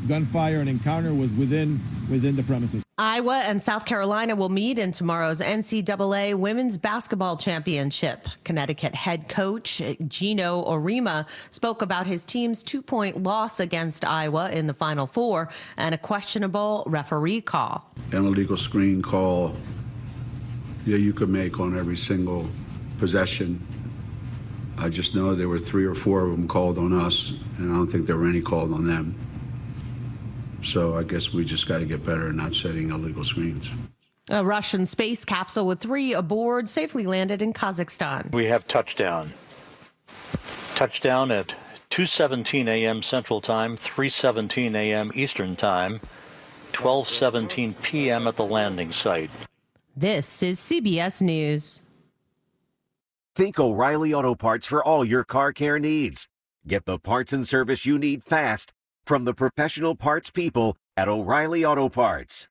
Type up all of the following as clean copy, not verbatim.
gunfire and encounter was within the premises. Iowa and South Carolina will meet in tomorrow's NCAA Women's Basketball Championship. Connecticut head coach Gino Orima spoke about his team's 2-point loss against Iowa in the Final Four and a questionable referee call. An illegal screen call, you could make on every single possession. I just know there were 3 or 4 of them called on us, and I don't think there were any called on them. So I guess we just got to get better at not setting illegal screens. A Russian space capsule with 3 aboard safely landed in Kazakhstan. We have touchdown. Touchdown at 2:17 a.m. Central Time, 3:17 a.m. Eastern Time, 12:17 p.m. at the landing site. This is CBS News. Think O'Reilly Auto Parts for all your car care needs. Get the parts and service you need fast from the professional parts people at O'Reilly Auto Parts.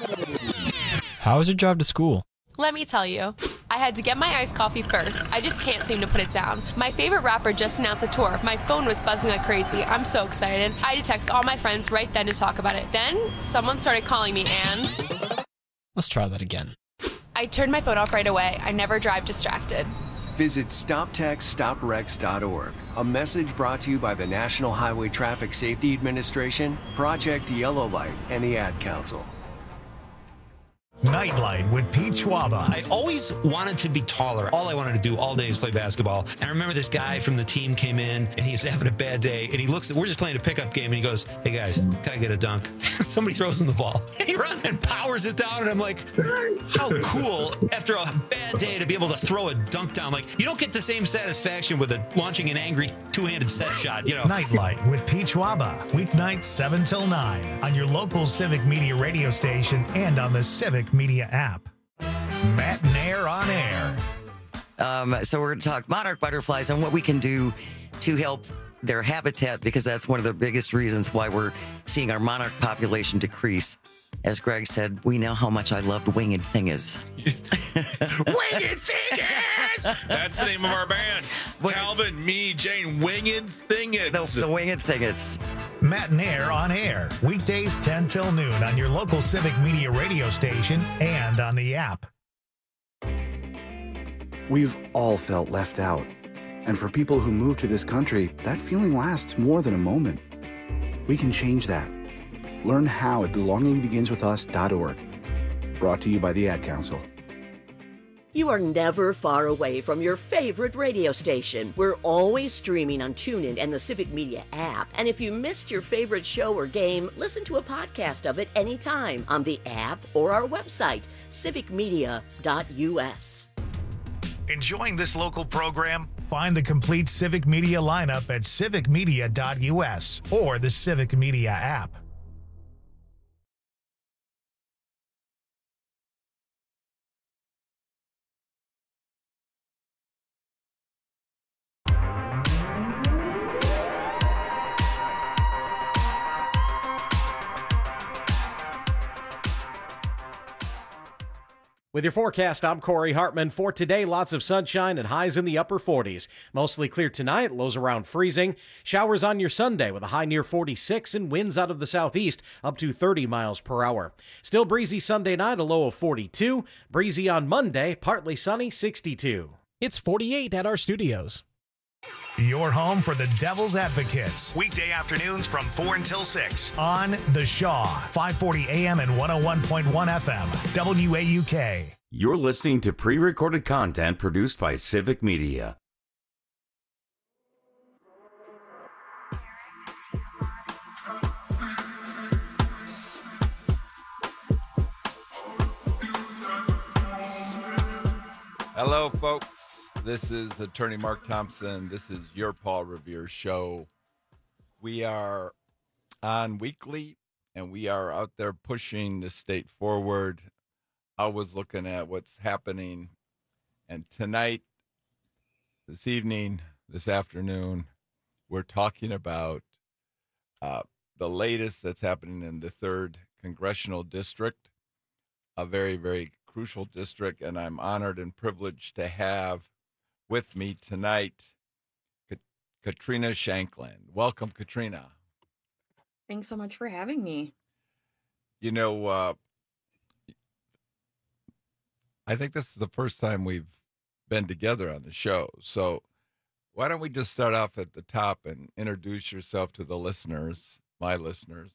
How was your drive to school? Let me tell you. I had to get my iced coffee first. I just can't seem to put it down. My favorite rapper just announced a tour. My phone was buzzing like crazy. I'm so excited. I had to text all my friends right then to talk about it. Then someone started calling me and... Let's try that again. I turned my phone off right away. I never drive distracted. Visit StopTextStopWrecks.org. A message brought to you by the National Highway Traffic Safety Administration, Project Yellow Light, and the Ad Council. Nightlight with Pete Schwaba. I always wanted to be taller. All I wanted to do all day is play basketball. And I remember this guy from the team came in and he's having a bad day. And he looks at, we're just playing a pickup game. And he goes, "Hey guys, can I get a dunk?" Somebody throws him the ball. And he runs and powers it down. And I'm like, how cool after a bad day to be able to throw a dunk down. Like, you don't get the same satisfaction with launching an angry two-handed set shot, you know. Nightlight with Pete Schwaba. Weeknights 7 till 9 on your local Civic Media radio station and on the Civic Media app. Matt and Air on Air. So we're going to talk monarch butterflies and what we can do to help their habitat, because that's one of the biggest reasons why we're seeing our monarch population decrease. As Greg said, we know how much I loved Winged Fingers. Winged Fingers! That's the name of our band. Calvin, me, Jane, Winged Fingers. The Winged Fingers. Matt and Air on Air. Weekdays 10 till noon on your local Civic Media radio station and on the app. We've all felt left out. And for people who move to this country, that feeling lasts more than a moment. We can change that. Learn how at belongingbeginswithus.org. Brought to you by the Ad Council. You are never far away from your favorite radio station. We're always streaming on TuneIn and the Civic Media app. And if you missed your favorite show or game, listen to a podcast of it anytime on the app or our website, civicmedia.us. Enjoying this local program? Find the complete Civic Media lineup at civicmedia.us or the Civic Media app. With your forecast, I'm Corey Hartman. For today, lots of sunshine and highs in the upper 40s. Mostly clear tonight, lows around freezing. Showers on your Sunday with a high near 46 and winds out of the southeast up to 30 miles per hour. Still breezy Sunday night, a low of 42. Breezy on Monday, partly sunny, 62. It's 48 at our studios. Your home for the Devil's Advocates. Weekday afternoons from 4 until 6 on The Shaw, 540 AM and 101.1 FM, WAUK. You're listening to pre-recorded content produced by Civic Media. Hello, folks. This is Attorney Mark Thompson. This is your Paul Revere show. We are on weekly, and we are out there pushing the state forward. I was looking at what's happening, and tonight, this evening, this afternoon, we're talking about the latest that's happening in the 3rd Congressional District, a very, very crucial district, and I'm honored and privileged to have with me tonight, Katrina Shanklin. Welcome, Katrina. Thanks so much for having me. You know, I think this is the first time we've been together on the show. So why don't we just start off at the top and introduce yourself to the listeners, my listeners.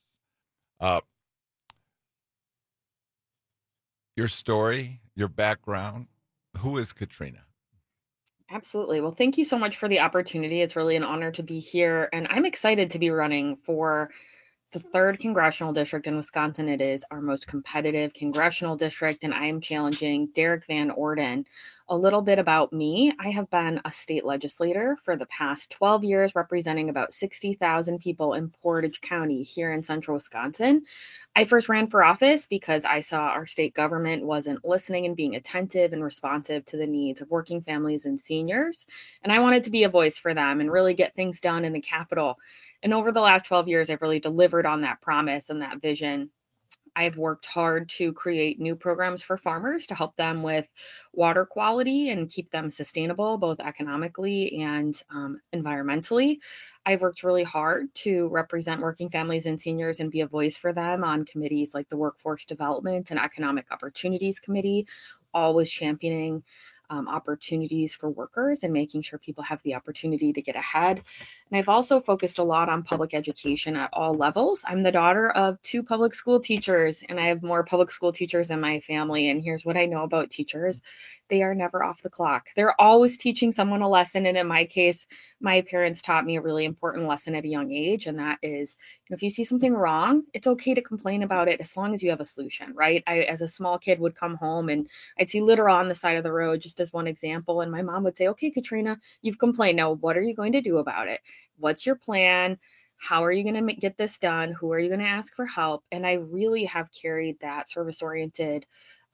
Your story, your background. Who is Katrina? Absolutely. Well, thank you so much for the opportunity. It's really an honor to be here. And I'm excited to be running for the 3rd congressional district in Wisconsin. It is our most competitive congressional district, and I am challenging Derek Van Orden. A little bit about me. I have been a state legislator for the past 12 years, representing about 60,000 people in Portage County here in central Wisconsin. I first ran for office because I saw our state government wasn't listening and being attentive and responsive to the needs of working families and seniors. And I wanted to be a voice for them and really get things done in the Capitol. And over the last 12 years, I've really delivered on that promise and that vision. I've worked hard to create new programs for farmers to help them with water quality and keep them sustainable, both economically and environmentally. I've worked really hard to represent working families and seniors and be a voice for them on committees like the Workforce Development and Economic Opportunities Committee, always championing opportunities for workers and making sure people have the opportunity to get ahead. And I've also focused a lot on public education at all levels. I'm the daughter of 2 public school teachers, and I have more public school teachers in my family. And here's what I know about teachers. They are never off the clock. They're always teaching someone a lesson. And in my case, my parents taught me a really important lesson at a young age. And that is, if you see something wrong, it's okay to complain about it as long as you have a solution, right? I, as a small kid, would come home and I'd see litter on the side of the road, just as one example. And my mom would say, okay, Katrina, you've complained. Now, what are you going to do about it? What's your plan? How are you going to get this done? Who are you going to ask for help? And I really have carried that service-oriented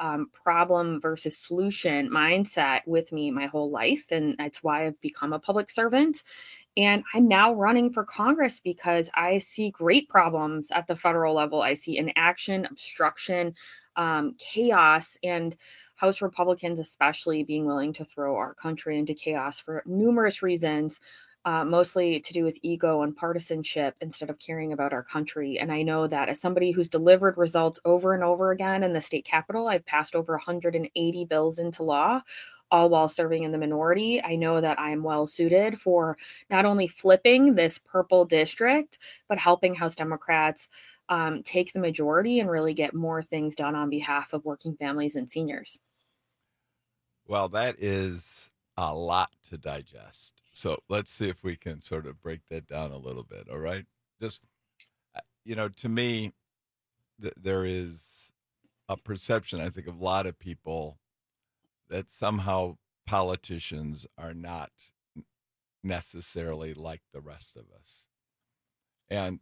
problem versus solution mindset with me my whole life. And that's why I've become a public servant. And I'm now running for Congress because I see great problems at the federal level. I see inaction, obstruction, chaos, and House Republicans especially being willing to throw our country into chaos for numerous reasons, mostly to do with ego and partisanship instead of caring about our country. And I know that as somebody who's delivered results over and over again in the state capitol, I've passed over 180 bills into law, all while serving in the minority. I know that I am well suited for not only flipping this purple district, but helping House Democrats take the majority and really get more things done on behalf of working families and seniors. Well, that is a lot to digest. So let's see if we can sort of break that down a little bit. All right. Just, to me, there is a perception, I think, of a lot of people that somehow politicians are not necessarily like the rest of us. And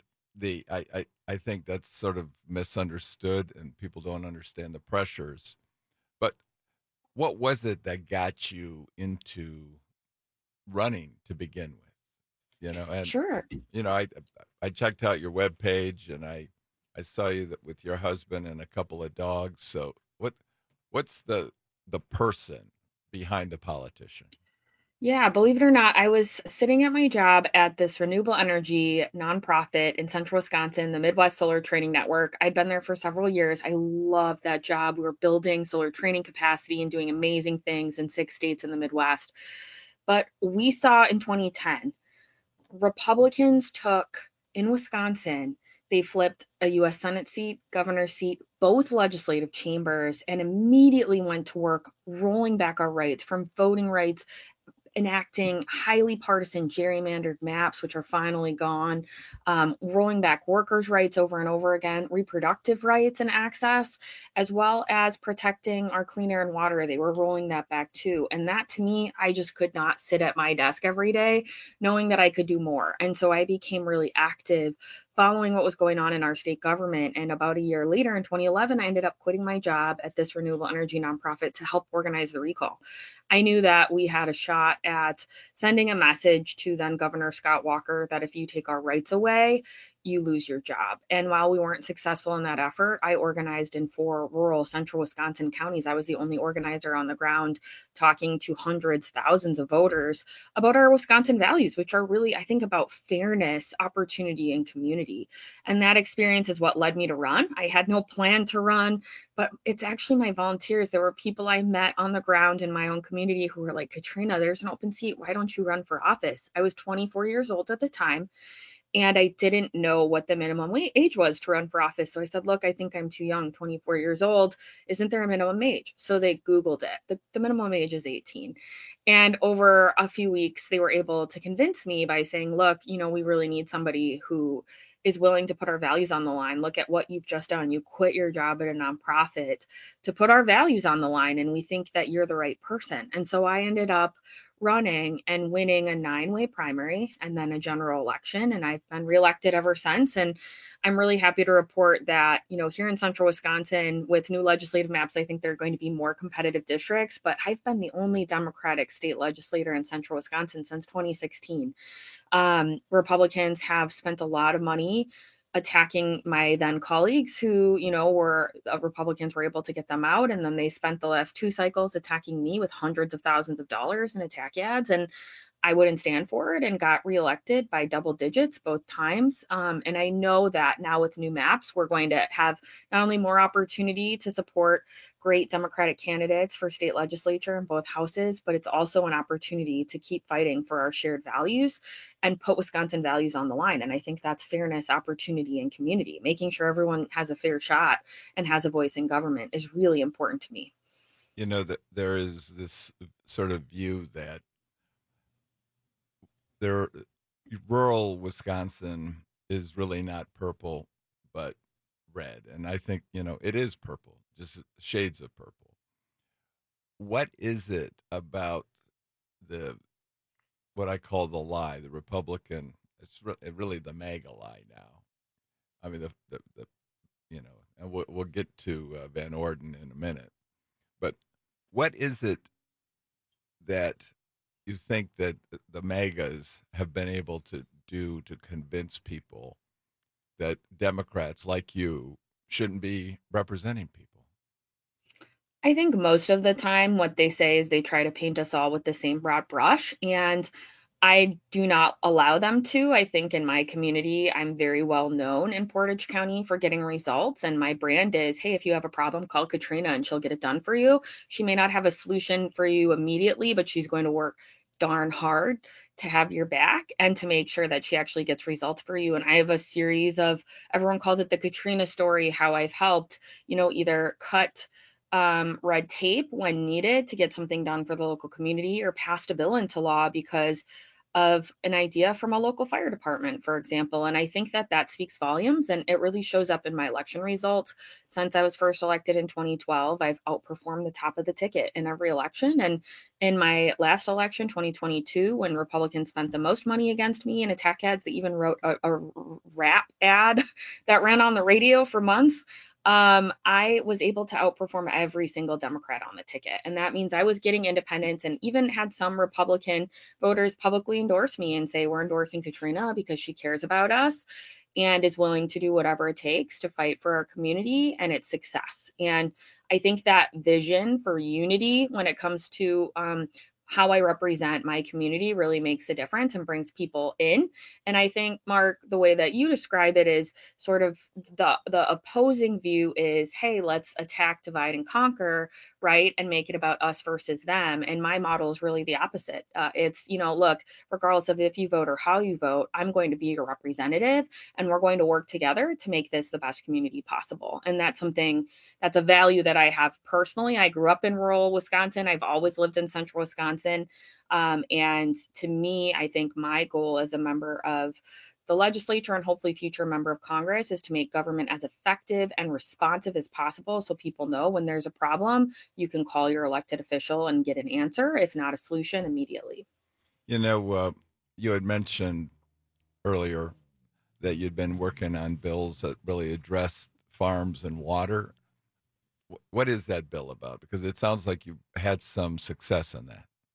I think that's sort of misunderstood and people don't understand the pressures. But what was it that got you into running to begin with? And Sure. I checked out your webpage and I saw you with your husband and a couple of dogs. So what's the person behind the politician? Yeah, believe it or not, I was sitting at my job at this renewable energy nonprofit in central Wisconsin, the Midwest Solar Training Network. I'd been there for several years. I loved that job. We were building solar training capacity and doing amazing things in 6 states in the Midwest. But we saw in 2010, Republicans took in Wisconsin, they flipped a U.S. Senate seat, governor's seat, both legislative chambers, and immediately went to work rolling back our rights, from voting rights, enacting highly partisan gerrymandered maps, which are finally gone, rolling back workers' rights over and over again, reproductive rights and access, as well as protecting our clean air and water. They were rolling that back too. And that, to me, I just could not sit at my desk every day knowing that I could do more. And so I became really active following what was going on in our state government. And about a year later, in 2011, I ended up quitting my job at this renewable energy nonprofit to help organize the recall. I knew that we had a shot at sending a message to then Governor Scott Walker that if you take our rights away, you lose your job. And while we weren't successful in that effort, I organized in 4 rural central Wisconsin counties. I was the only organizer on the ground talking to hundreds, thousands of voters about our Wisconsin values, which are really, I think, about fairness, opportunity, and community. And that experience is what led me to run. I had no plan to run, but it's actually my volunteers. There were people I met on the ground in my own community who were like, Katrina, there's an open seat. Why don't you run for office? I was 24 years old at the time, and I didn't know what the minimum age was to run for office. So I said, look, I think I'm too young, 24 years old. Isn't there a minimum age? So they Googled it. The minimum age is 18. And over a few weeks, they were able to convince me by saying, look, we really need somebody who is willing to put our values on the line. Look at what you've just done. You quit your job at a nonprofit to put our values on the line, and we think that you're the right person. And so I ended up running and winning a 9-way primary and then a general election. And I've been reelected ever since. And I'm really happy to report that, here in central Wisconsin with new legislative maps, I think there are going to be more competitive districts, but I've been the only Democratic state legislator in central Wisconsin since 2016. Republicans have spent a lot of money attacking my then colleagues who, were Republicans were able to get them out. And then they spent the last 2 cycles attacking me with hundreds of thousands of dollars in attack ads. And I wouldn't stand for it and got reelected by double digits both times. And I know that now with new maps, we're going to have not only more opportunity to support great Democratic candidates for state legislature in both houses, but it's also an opportunity to keep fighting for our shared values and put Wisconsin values on the line. And I think that's fairness, opportunity, and community. Making sure everyone has a fair shot and has a voice in government is really important to me. That there is this sort of view that rural Wisconsin is really not purple, but red. And I think, it is purple, just shades of purple. What is it about what I call the lie, the Republican, it's really the MAGA lie now. I mean, and we'll get to Van Orden in a minute, but what is it that you think that the MAGAs have been able to do to convince people that Democrats like you shouldn't be representing people? I think most of the time what they say is they try to paint us all with the same broad brush, and I do not allow them to. I think in my community, I'm very well known in Portage County for getting results. And my brand is, hey, if you have a problem, call Katrina and she'll get it done for you. She may not have a solution for you immediately, but she's going to work darn hard to have your back and to make sure that she actually gets results for you. And I have a series of, everyone calls it the Katrina story, how I've helped, either cut red tape when needed to get something done for the local community or passed a bill into law because of an idea from a local fire department, for example. And I think that speaks volumes, and it really shows up in my election results. Since I was first elected in 2012, I've outperformed the top of the ticket in every election. And in my last election, 2022, when Republicans spent the most money against me in attack ads, they even wrote a rap ad that ran on the radio for months. I was able to outperform every single Democrat on the ticket. And that means I was getting independents, and even had some Republican voters publicly endorse me and say, we're endorsing Katrina because she cares about us and is willing to do whatever it takes to fight for our community and its success. And I think that vision for unity when it comes to how I represent my community really makes a difference and brings people in. And I think, Mark, the way that you describe it is sort of the opposing view is, hey, let's attack, divide, and conquer, right? And make it about us versus them. And my model is really the opposite. It's, look, regardless of if you vote or how you vote, I'm going to be your representative, and we're going to work together to make this the best community possible. And that's a value that I have personally. I grew up in rural Wisconsin. I've always lived in central Wisconsin. And to me, I think my goal as a member of the legislature and hopefully future member of Congress is to make government as effective and responsive as possible. So people know when there's a problem, you can call your elected official and get an answer, if not a solution, immediately. You had mentioned earlier that you'd been working on bills that really address farms and water. What is that bill about? Because it sounds like you had some success in that.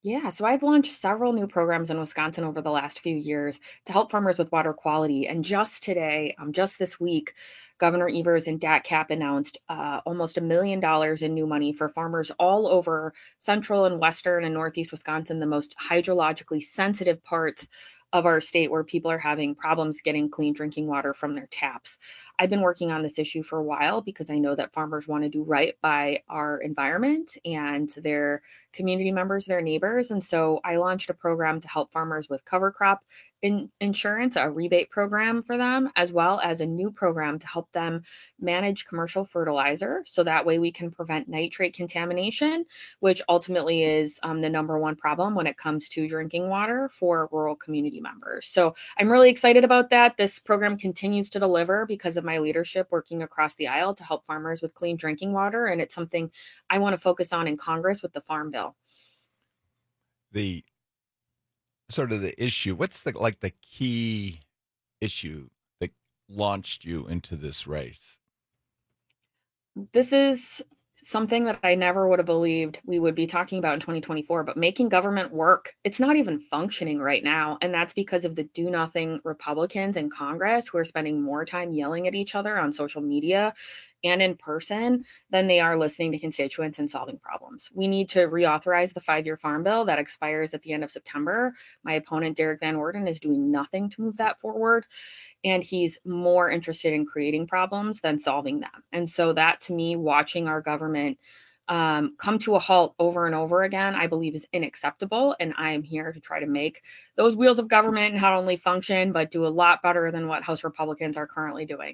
Yeah, so I've launched several new programs in Wisconsin over the last few years to help farmers with water quality. And just today, just this week, Governor Evers and DATCAP announced almost $1 million in new money for farmers all over central and western and northeast Wisconsin, the most hydrologically sensitive parts of our state where people are having problems getting clean drinking water from their taps. I've been working on this issue for a while because I know that farmers want to do right by our environment and their community members, their neighbors. And so I launched a program to help farmers with cover crop insurance, a rebate program for them, as well as a new program to help them manage commercial fertilizer. So that way we can prevent nitrate contamination, which ultimately is the number one problem when it comes to drinking water for rural community members. So I'm really excited about that. This program continues to deliver because of my leadership working across the aisle to help farmers with clean drinking water. And it's something I want to focus on in Congress with the Farm Bill. The sort of the issue, what's the key issue that launched you into this race? This is something that I never would have believed we would be talking about in 2024, but making government work, it's not even functioning right now. And that's because of the do nothing Republicans in Congress who are spending more time yelling at each other on social media and in person than they are listening to constituents and solving problems. We need to reauthorize the 5-year farm bill that expires at the end of September. My opponent, Derek Van Orden, is doing nothing to move that forward. And he's more interested in creating problems than solving them. And so that, to me, watching our government come to a halt over and over again, I believe is unacceptable. And I am here to try to make those wheels of government not only function, but do a lot better than what House Republicans are currently doing.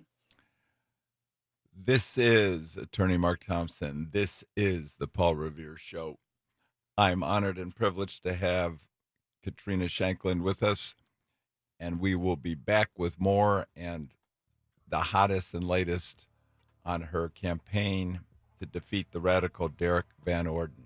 This is Attorney Mark Thompson. This is the Paul Revere Show. I'm honored and privileged to have Katrina Shanklin with us, and we will be back with more and the hottest and latest on her campaign to defeat the radical Derek Van Orden.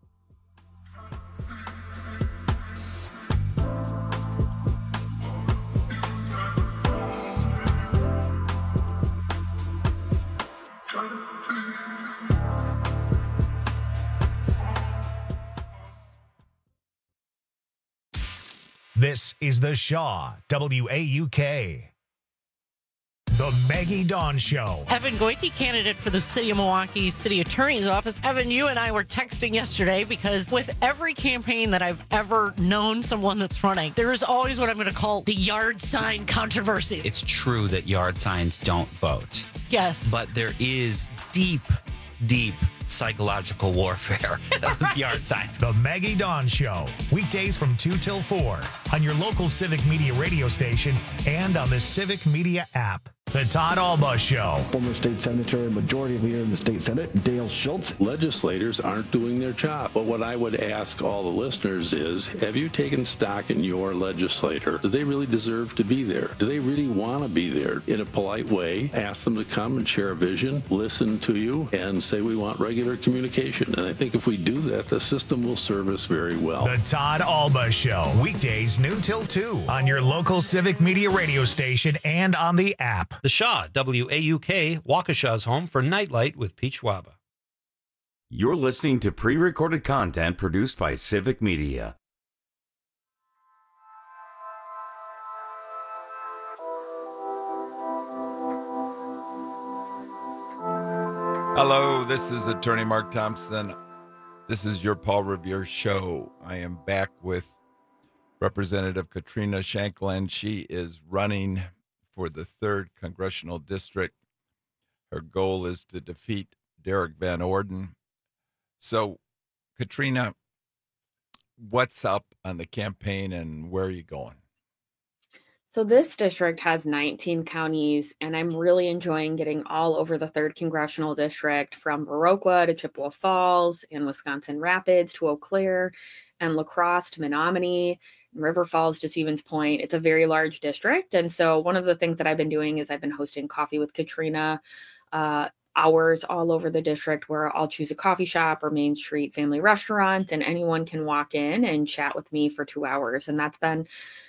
This is the Shaw, WAUK. The Maggie Dawn Show. Evan Goyke, candidate for the City of Milwaukee City Attorney's Office. Evan, you and I were texting yesterday because with every campaign that I've ever known someone that's running, there is always what I'm going to call the yard sign controversy. It's true that yard signs don't vote. Yes. But there is deep psychological warfare with yard signs. The Maggie Dawn Show. Weekdays from 2 till 4 on your local Civic Media radio station and on the Civic Media app. The Todd Alba Show. Former state senator and majority leader in the state senate, Dale Schultz. Legislators aren't doing their job. But what I would ask all the listeners is, have you taken stock in your legislator? Do they really deserve to be there? Do they really want to be there? In a polite way, ask them to come and share a vision, listen to you, and say we want regular communication. And I think if we do that, the system will serve us very well. The Todd Alba Show. Weekdays noon till 2 on your local Civic Media radio station and on the app. The Shaw, WAUK, Waukesha's home for Nightlight with Pete Schwaba. You're listening to pre-recorded content produced by Civic Media. Hello, this is Attorney Mark Thompson. This is your Paul Revere Show. I am back with Representative Katrina Shanklin. She is running for the 3rd Congressional District. Her goal is to defeat Derek Van Orden. So, Katrina, what's up on the campaign and where are you going? So this district has 19 counties, and I'm really enjoying getting all over the 3rd Congressional District, from Viroqua to Chippewa Falls and Wisconsin Rapids to Eau Claire and La Crosse to Menominee, River Falls to Stevens Point. It's a very large district. And so one of the things that I've been doing is I've been hosting Coffee with Katrina hours all over the district, where I'll choose a coffee shop or Main Street family restaurant, and anyone can walk in and chat with me for 2 hours. And that's been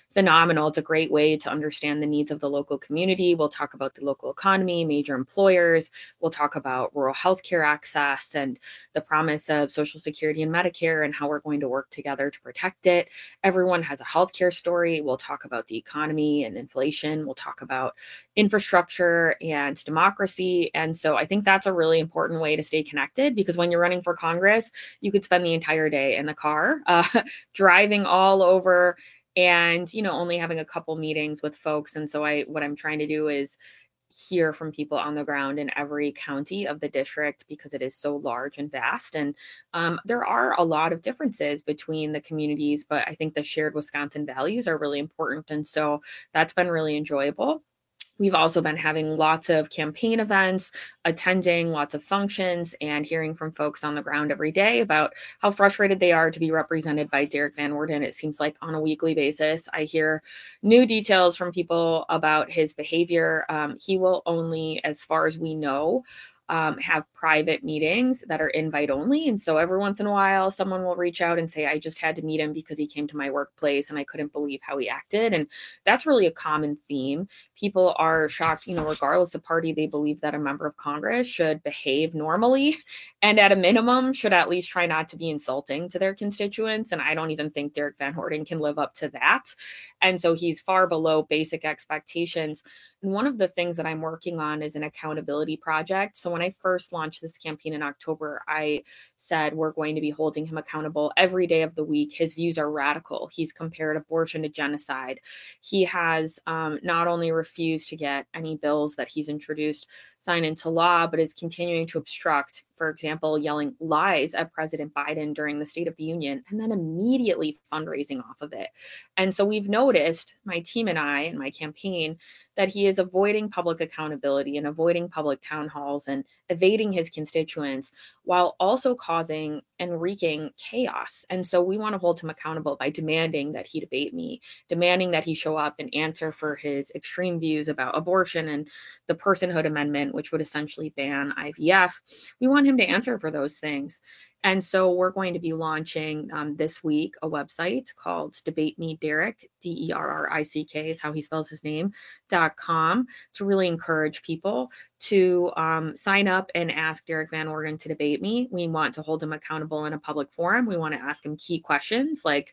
phenomenal. It's a great way to understand the needs of the local community. We'll talk about the local economy, major employers. We'll talk about rural healthcare access and the promise of Social Security and Medicare and how we're going to work together to protect it. Everyone has a healthcare story. We'll talk about the economy and inflation. We'll talk about infrastructure and democracy. And so I think that's a really important way to stay connected, because when you're running for Congress, you could spend the entire day in the car, driving all over and, only having a couple meetings with folks. And so what I'm trying to do is hear from people on the ground in every county of the district, because it is so large and vast. And there are a lot of differences between the communities, but I think the shared Wisconsin values are really important. And so that's been really enjoyable. We've also been having lots of campaign events, attending lots of functions, and hearing from folks on the ground every day about how frustrated they are to be represented by Derek Van Orden. It seems like on a weekly basis, I hear new details from people about his behavior. He will only, as far as we know, have private meetings that are invite only. And so every once in a while, someone will reach out and say, I just had to meet him because he came to my workplace and I couldn't believe how he acted. And that's really a common theme. People are shocked, regardless of party, they believe that a member of Congress should behave normally and at a minimum should at least try not to be insulting to their constituents. And I don't even think Derek Van Orden can live up to that. And so he's far below basic expectations. And one of the things that I'm working on is an accountability project. So when I first launched this campaign in October, I said we're going to be holding him accountable every day of the week. His views are radical. He's compared abortion to genocide. He has not only refused to get any bills that he's introduced signed into law, but is continuing to obstruct, for example, yelling lies at President Biden during the State of the Union and then immediately fundraising off of it. And so we've noticed, my team and I and my campaign, that he is avoiding public accountability and avoiding public town halls and evading his constituents while also causing and wreaking chaos. And so we want to hold him accountable by demanding that he debate me, demanding that he show up and answer for his extreme views about abortion and the Personhood Amendment, which would essentially ban IVF. We want him to answer for those things. And so we're going to be launching this week a website called Debate Me Derek, DERRICK is how he spells his name, .com, to really encourage people to sign up and ask Derek Van Orden to debate me. We want to hold him accountable in a public forum. We want to ask him key questions like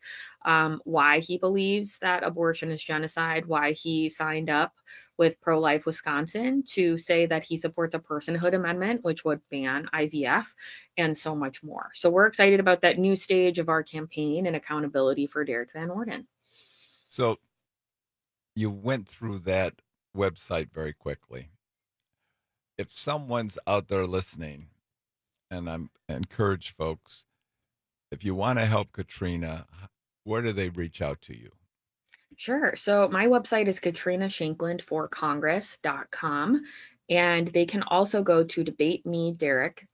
why he believes that abortion is genocide, why he signed up with Pro-Life Wisconsin to say that he supports a Personhood Amendment, which would ban IVF, and so much more. So we're excited about that new stage of our campaign and accountability for Derek Van Orden. So you went through that website very quickly. If someone's out there listening, and I encourage folks, if you want to help Katrina, where do they reach out to you? Sure. So my website is KatrinaShanklandForCongress.com, and they can also go to Debate Me Derek,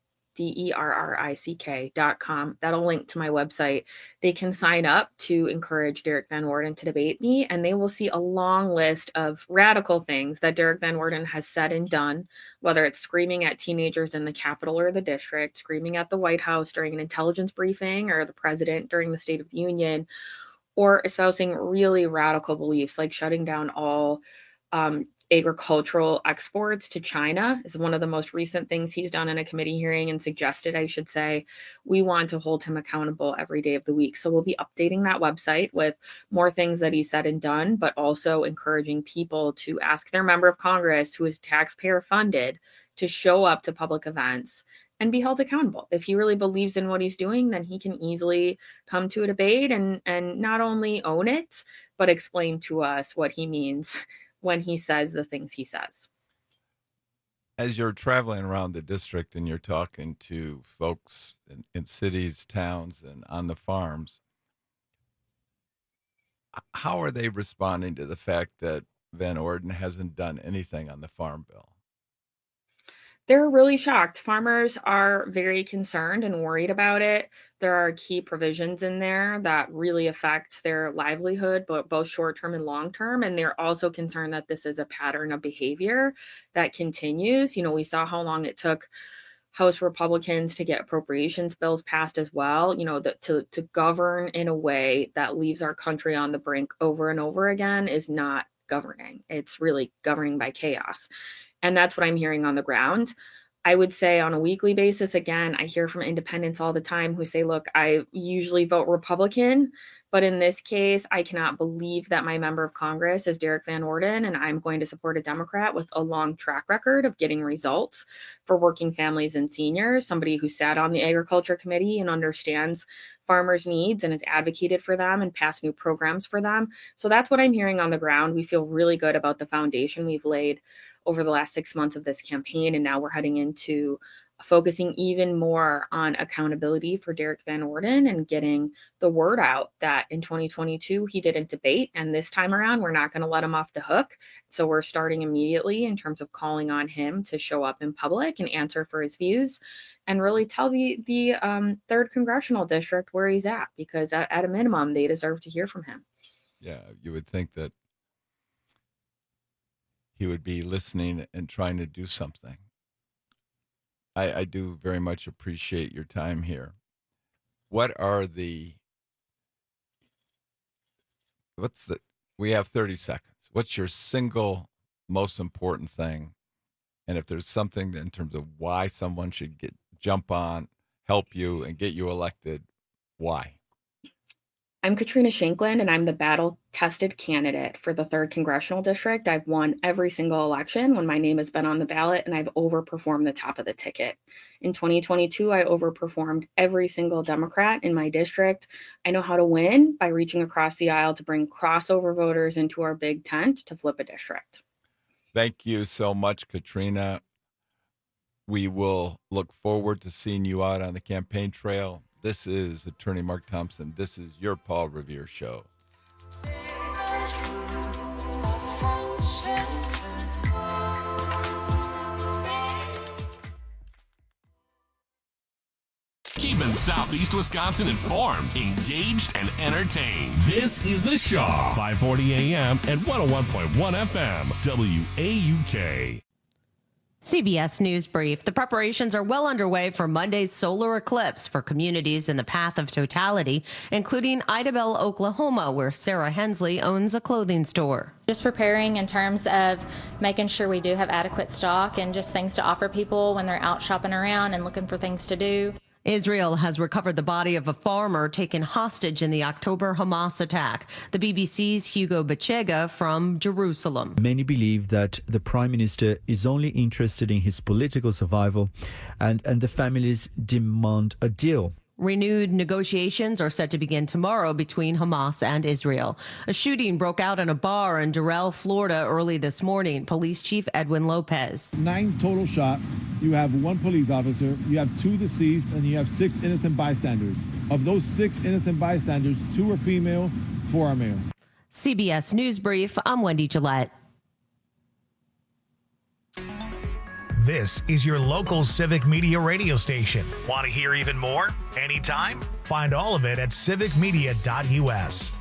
DERRICK.com. That'll link to my website. They can sign up to encourage Derek Van Orden to debate me, and they will see a long list of radical things that Derek Van Orden has said and done, whether it's screaming at teenagers in the Capitol or the district, screaming at the White House during an intelligence briefing, or the president during the State of the Union, or espousing really radical beliefs like shutting down all agricultural exports to China is one of the most recent things he's done in a committee hearing and suggested, I should say. We want to hold him accountable every day of the week. So we'll be updating that website with more things that he said and done, but also encouraging people to ask their member of Congress, who is taxpayer funded, to show up to public events and be held accountable. If he really believes in what he's doing, then he can easily come to a debate and not only own it, but explain to us what he means when he says the things he says. As you're traveling around the district and you're talking to folks in cities, towns, and on the farms, how are they responding to the fact that Van Orden hasn't done anything on the Farm Bill? They're really shocked. Farmers are very concerned and worried about it. There are key provisions in there that really affect their livelihood, but both short-term and long-term. And they're also concerned that this is a pattern of behavior that continues. We saw how long it took House Republicans to get appropriations bills passed as well, to govern in a way that leaves our country on the brink over and over again is not governing. It's really governing by chaos. And that's what I'm hearing on the ground. I would say on a weekly basis, again, I hear from independents all the time who say, look, I usually vote Republican, but in this case, I cannot believe that my member of Congress is Derek Van Orden, and I'm going to support a Democrat with a long track record of getting results for working families and seniors, somebody who sat on the Agriculture Committee and understands farmers' needs and has advocated for them and passed new programs for them. So that's what I'm hearing on the ground. We feel really good about the foundation we've laid over the last 6 months of this campaign, and now we're heading into focusing even more on accountability for Derek Van Orden and getting the word out that in 2022 he didn't debate, and this time around we're not going to let him off the hook. So we're starting immediately in terms of calling on him to show up in public and answer for his views and really tell the 3rd Congressional District where he's at, because at a minimum they deserve to hear from him. Yeah, you would think that he would be listening and trying to do something. I do very much appreciate your time here. We have 30 seconds. What's your single most important thing? And if there's something in terms of why someone should jump on, help you, and get you elected, why? I'm Katrina Shanklin, and I'm the battle-tested candidate for the 3rd Congressional District. I've won every single election when my name has been on the ballot, and I've overperformed the top of the ticket. In 2022, I overperformed every single Democrat in my district. I know how to win by reaching across the aisle to bring crossover voters into our big tent to flip a district. Thank you so much, Katrina. We will look forward to seeing you out on the campaign trail. This is Attorney Mark Thompson. This is your Paul Revere Show. Keeping Southeast Wisconsin informed, engaged, and entertained. This is The Shaw, 540 AM and 101.1 FM, WAUK. CBS News Brief. The preparations are well underway for Monday's solar eclipse for communities in the path of totality, including Idabel, Oklahoma, where Sarah Hensley owns a clothing store. Just preparing in terms of making sure we do have adequate stock and just things to offer people when they're out shopping around and looking for things to do. Israel has recovered the body of a farmer taken hostage in the October Hamas attack. The BBC's Hugo Bachega from Jerusalem. Many believe that the Prime Minister is only interested in his political survival, and the families demand a deal. Renewed negotiations are set to begin tomorrow between Hamas and Israel. A shooting broke out in a bar in Durrell, Florida early this morning. Police Chief Edwin Lopez. 9 total shot. You have 1 police officer, you have 2 deceased, and you have 6 innocent bystanders. Of those 6 innocent bystanders, 2 are female, 4 are male. CBS News Brief. I'm Wendy Gillette. This is your local Civic Media radio station. Want to hear even more? Anytime? Find all of it at civicmedia.us.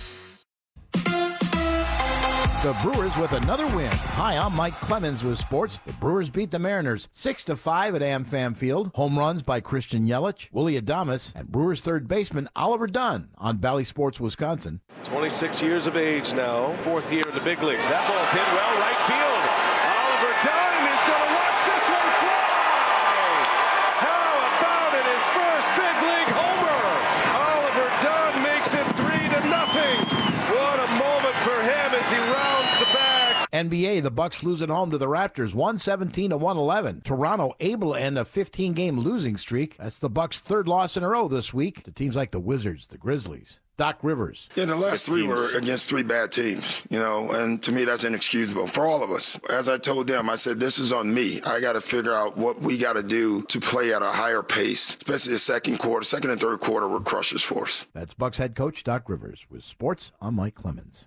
The Brewers with another win. Hi, I'm Mike Clemens with sports. The Brewers beat the Mariners 6-5 at AmFam Field. Home runs by Christian Yelich, Willie Adames, and Brewers third baseman Oliver Dunn on Valley Sports Wisconsin. 26 years of age now, 4th year in the big leagues. That ball's hit well right field. Oliver Dunn is going to watch this one fly. How about it? His first big league homer. Oliver Dunn makes it 3-0. What a moment for him as he rounds the bags. NBA, the Bucks lose at home to the Raptors, 117-111. Toronto able to end a 15-game losing streak. That's the Bucks' 3rd loss in a row this week to teams like the Wizards, the Grizzlies. Doc Rivers. Yeah, the last 3 were against 3 bad teams, and to me that's inexcusable for all of us. As I told them, I said, this is on me. I got to figure out what we got to do to play at a higher pace, especially the second and 3rd quarter were crushers for us. That's Bucks head coach Doc Rivers with sports. I'm Mike Clemens.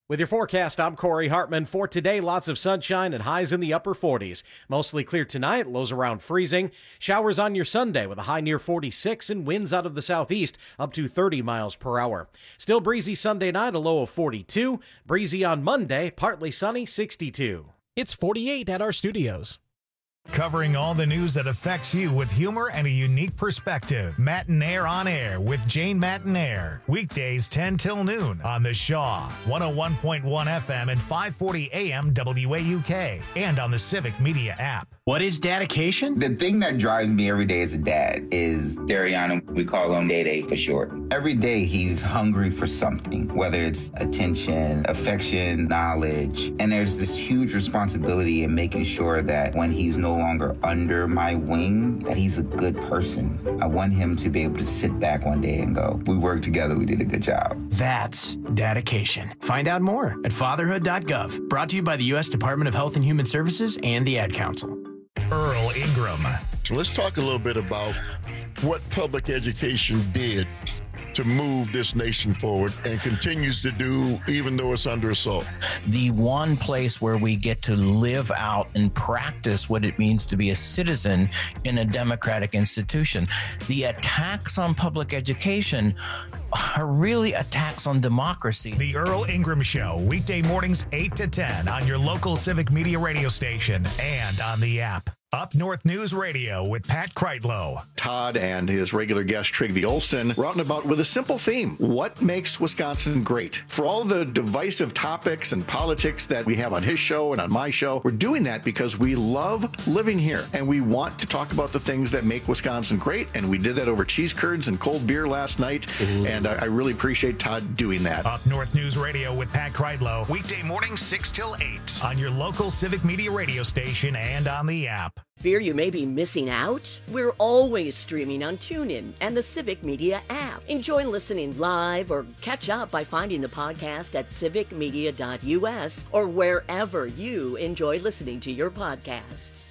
With your forecast, I'm Corey Hartman. For today, lots of sunshine and highs in the upper 40s. Mostly clear tonight, lows around freezing. Showers on your Sunday with a high near 46 and winds out of the southeast up to 30 miles per hour. Still breezy Sunday night, a low of 42. Breezy on Monday, partly sunny, 62. It's 48 at our studios. Covering all the news that affects you with humor and a unique perspective. Matinaire on Air with Jane Matinaire. Weekdays 10 till noon on the Shaw, 101.1 FM and 540 AM WAUK, and on the Civic Media app. What is dedication? The thing that drives me every day as a dad is Dariana. We call him Day for short. Every day he's hungry for something, whether it's attention, affection, knowledge. And there's this huge responsibility in making sure that when he's no longer under my wing, that he's a good person. I want him to be able to sit back one day and go, we worked together, we did a good job. That's dedication. Find out more at fatherhood.gov. Brought to you by the U.S. Department of Health and Human Services and the Ad Council. Earl Ingram. So let's talk a little bit about what public education did to move this nation forward and continues to do even though it's under assault. The one place where we get to live out and practice what it means to be a citizen in a democratic institution. The attacks on public education are really attacks on democracy. The Earl Ingram Show, weekday mornings 8 to 10 on your local Civic Media radio station and on the app. Up North News Radio with Pat Kreitlow. Todd and his regular guest, Trygve Olsen, were out and about with a simple theme. What makes Wisconsin great? For all the divisive topics and politics that we have on his show and on my show, we're doing that because we love living here and we want to talk about the things that make Wisconsin great. And we did that over cheese curds and cold beer last night. And I really appreciate Todd doing that. Up North News Radio with Pat Kreitlow. Weekday mornings 6 till 8 on your local Civic Media radio station and on the app. Fear you may be missing out? We're always streaming on TuneIn and the Civic Media app. Enjoy listening live or catch up by finding the podcast at civicmedia.us or wherever you enjoy listening to your podcasts.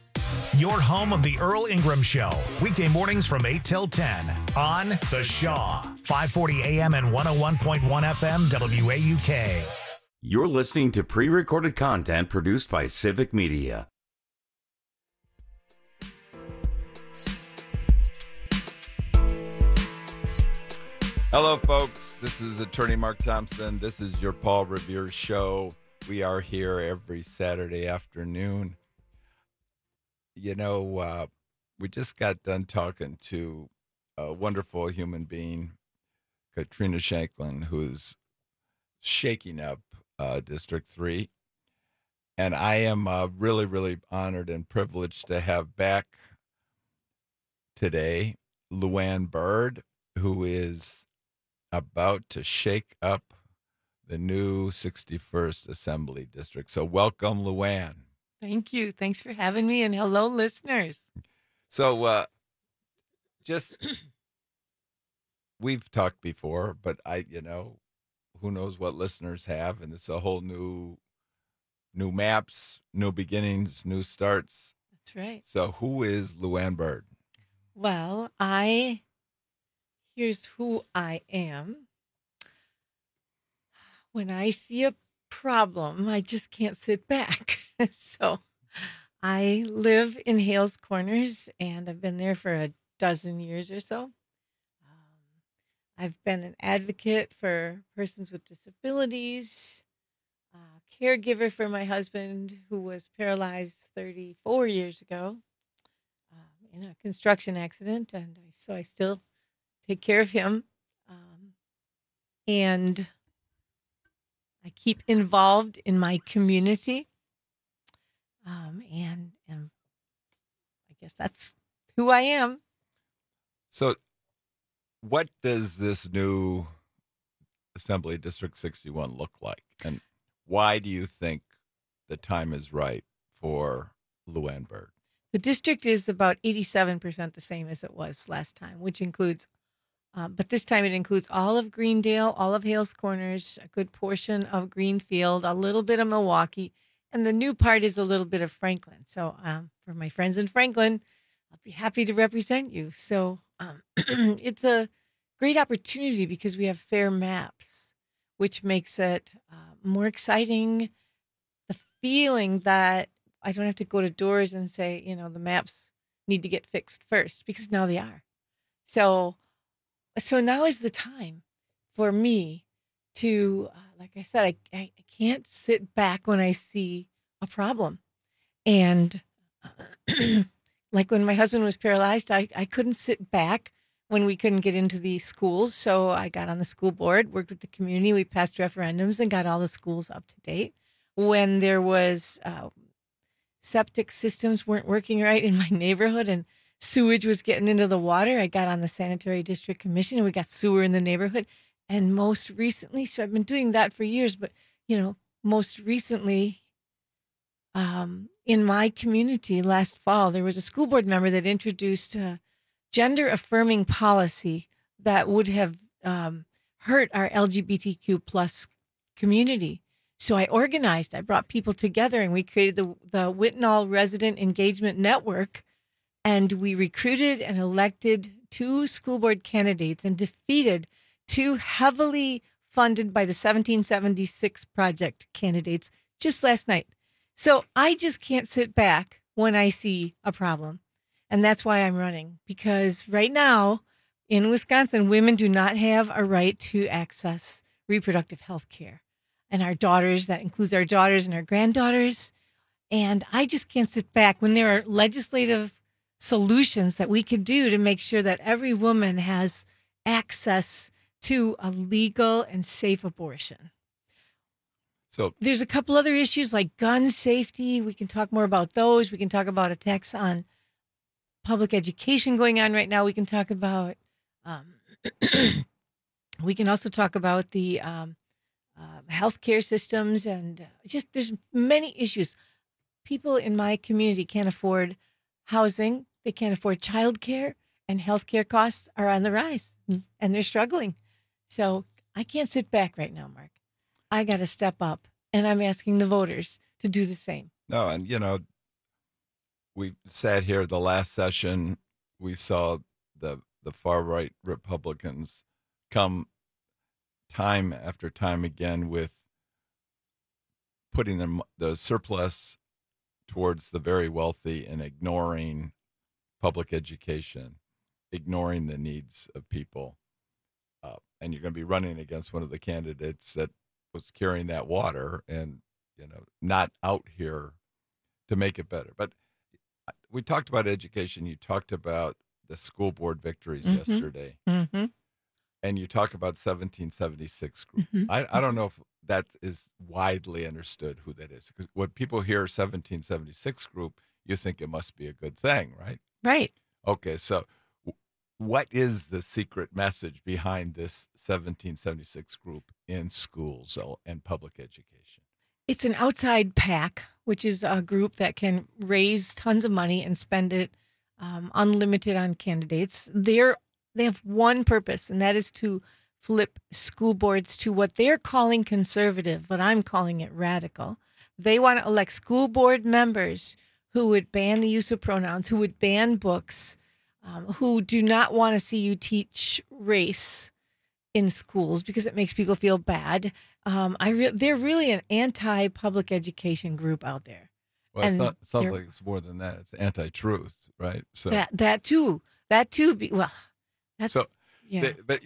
Your home of the Earl Ingram Show. Weekday mornings from 8 till 10 on The Shaw, 540 AM and 101.1 FM WAUK. You're listening to pre-recorded content produced by Civic Media. Hello, folks. This is Attorney Mark Thompson. This is your Paul Revere Show. We are here every Saturday afternoon. You know, we just got done talking to a wonderful human being, Katrina Shanklin, who's shaking up District 3. And I am really, really honored and privileged to have back today Luann Byrd, who is about to shake up the new 61st Assembly District. So welcome, Luann. Thank you. Thanks for having me, and hello, listeners. So we've talked before, but who knows what listeners have, and it's a whole new maps, new beginnings, new starts. That's right. So who is Luann Byrd? Well, here's who I am. When I see a problem, I just can't sit back. So I live in Hales Corners, and I've been there for a dozen years or so. I've been an advocate for persons with disabilities, caregiver for my husband who was paralyzed 34 years ago in a construction accident, and so I still take care of him. And I keep involved in my community. And I guess that's who I am. So what does this new Assembly District 61 look like? And why do you think the time is right for Luann Byrd? The district is about 87% the same as it was last time, which includes, but this time it includes all of Greendale, all of Hales Corners, a good portion of Greenfield, a little bit of Milwaukee, and the new part is a little bit of Franklin. So for my friends in Franklin, I'll be happy to represent you. So it's a great opportunity because we have fair maps, which makes it more exciting. The feeling that I don't have to go to doors and say, the maps need to get fixed first, because now they are. So now is the time for me to, like I said, I can't sit back when I see a problem. And like when my husband was paralyzed, I couldn't sit back when we couldn't get into the schools. So I got on the school board, worked with the community. We passed referendums and got all the schools up to date. When there was septic systems weren't working right in my neighborhood and sewage was getting into the water, I got on the Sanitary District Commission and we got sewer in the neighborhood. And most recently, so I've been doing that for years, but, most recently, in my community last fall, there was a school board member that introduced a gender affirming policy that would have hurt our LGBTQ plus community. So I organized, I brought people together, and we created the Whitnall Resident Engagement Network, and we recruited and elected 2 school board candidates and defeated 2 heavily funded by the 1776 Project candidates just last night. So I just can't sit back when I see a problem. And that's why I'm running, because right now in Wisconsin, women do not have a right to access reproductive health care. And our daughters, that includes our daughters and our granddaughters. And I just can't sit back when there are legislative solutions that we could do to make sure that every woman has access to a legal and safe abortion. So there's a couple other issues like gun safety. We can talk more about those. We can talk about attacks on public education going on right now. We can talk about, we can also talk about the healthcare systems, and just there's many issues. People in my community can't afford housing. They can't afford childcare, and healthcare costs are on the rise, and they're struggling. So I can't sit back right now, Mark. I got to step up, and I'm asking the voters to do the same. No, and we sat here the last session. We saw the far right Republicans come time after time again with putting the surplus towards the very wealthy and ignoring public education, ignoring the needs of people. And you're going to be running against one of the candidates that was carrying that water and, not out here to make it better. But we talked about education. You talked about the school board victories yesterday. Mm-hmm. And you talk about 1776 group. Mm-hmm. I don't know if that is widely understood who that is. Because when people hear 1776 group, you think it must be a good thing, right? Right. Okay, so what is the secret message behind this 1776 group in schools and public education? It's an outside PAC, which is a group that can raise tons of money and spend it unlimited on candidates. They have one purpose, and that is to flip school boards to what they're calling conservative, but I'm calling it radical. They want to elect school board members who would ban the use of pronouns, who would ban books, who do not want to see you teach race in schools because it makes people feel bad. They're really an anti-public education group out there. Well, it sounds like it's more than that. It's anti-truth, right? So that too. That's so. Yeah. But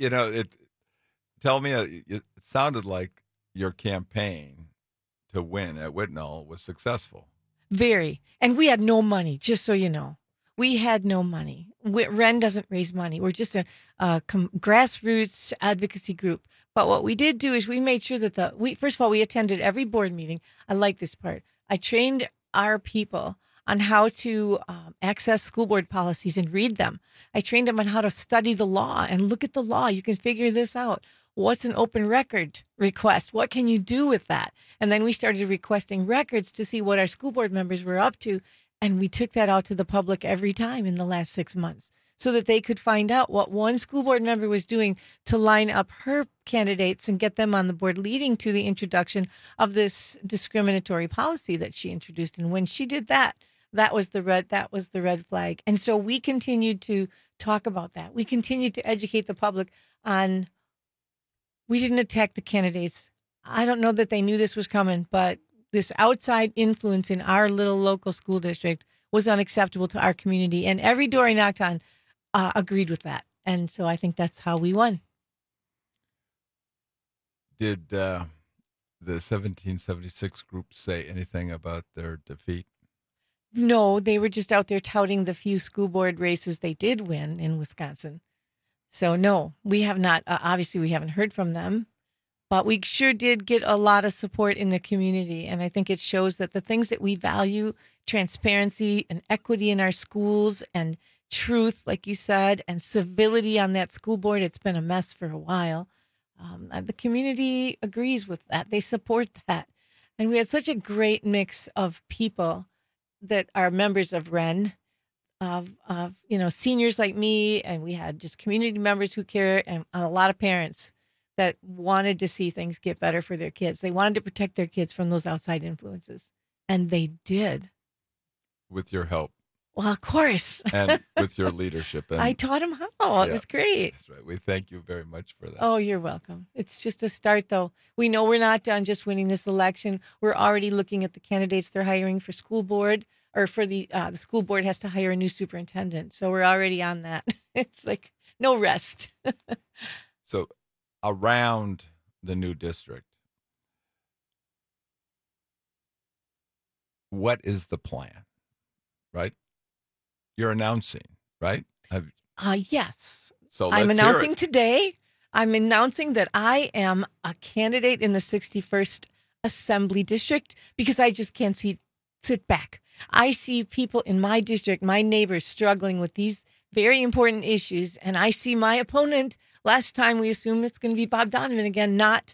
tell me, it sounded like your campaign to win at Whitnall was successful. Very, and we had no money. Just so you know, we had no money. Ren doesn't raise money. We're just a grassroots advocacy group. But what we did do is we made sure that first of all, we attended every board meeting. I like this part. I trained our people on how to access school board policies and read them. I trained them on how to study the law and look at the law. You can figure this out. What's an open record request? What can you do with that? And then we started requesting records to see what our school board members were up to. And we took that out to the public every time in the last 6 months so that they could find out what one school board member was doing to line up her candidates and get them on the board, leading to the introduction of this discriminatory policy that she introduced. And when she did that, that was the red flag. And so we continued to talk about that. We continued to educate the public on, we didn't attack the candidates. I don't know that they knew this was coming, but this outside influence in our little local school district was unacceptable to our community. And every door I knocked on agreed with that. And so I think that's how we won. Did the 1776 group say anything about their defeat? No, they were just out there touting the few school board races they did win in Wisconsin. So no, we have not. Obviously, we haven't heard from them, but we sure did get a lot of support in the community. And I think it shows that the things that we value, transparency and equity in our schools and truth, like you said, and civility on that school board, it's been a mess for a while. The community agrees with that. They support that. And we had such a great mix of people that are members of REN, of seniors like me, and we had just community members who care, and a lot of parents that wanted to see things get better for their kids. They wanted to protect their kids from those outside influences, and they did. With your help. Well, of course. And with your leadership. And I taught them how. It was great. That's right. We thank you very much for that. Oh, you're welcome. It's just a start, though. We know we're not done just winning this election. We're already looking at the candidates they're hiring for school board, or for the school board has to hire a new superintendent. So we're already on that. It's like no rest. So around the new district, what is the plan, right? You're announcing, right? Yes. So I'm announcing today. I'm announcing that I am a candidate in the 61st Assembly District because I just can't sit back. I see people in my district, my neighbors, struggling with these very important issues, and I see my opponent. Last time we assumed it's going to be Bob Donovan again, not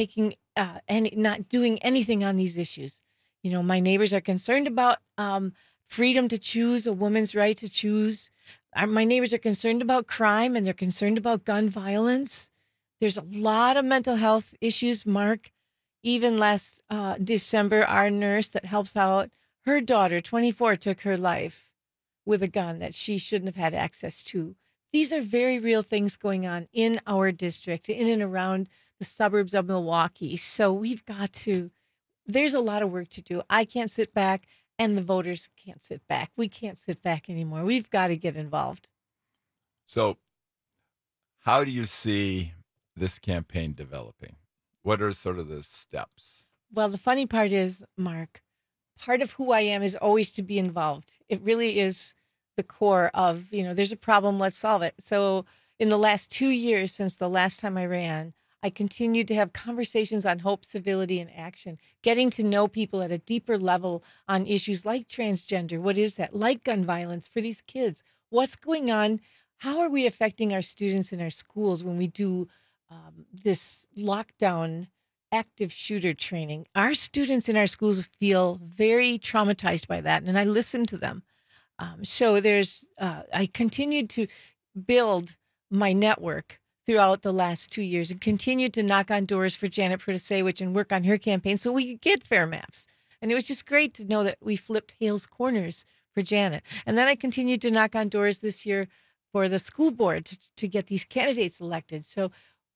doing anything on these issues. You know, my neighbors are concerned about freedom to choose, a woman's right to choose. My neighbors are concerned about crime, and they're concerned about gun violence. There's a lot of mental health issues, Mark. Even last December, our nurse that helps out, her daughter, 24, took her life with a gun that she shouldn't have had access to. These are very real things going on in our district, in and around the suburbs of Milwaukee. So there's a lot of work to do. I can't sit back, and the voters can't sit back. We can't sit back anymore. We've got to get involved. So how do you see this campaign developing? What are sort of the steps? Well, the funny part is, Mark, part of who I am is always to be involved. It really is the core of, there's a problem, let's solve it. So in the last 2 years since the last time I ran, I continued to have conversations on hope, civility, and action, getting to know people at a deeper level on issues like transgender. What is that? Like gun violence for these kids. What's going on? How are we affecting our students in our schools when we do this lockdown active shooter training? Our students in our schools feel very traumatized by that, and I listen to them. So I continued to build my network throughout the last 2 years and continued to knock on doors for Janet Protasewicz and work on her campaign so we could get fair maps. And it was just great to know that we flipped Hales Corners for Janet. And then I continued to knock on doors this year for the school board to get these candidates elected. So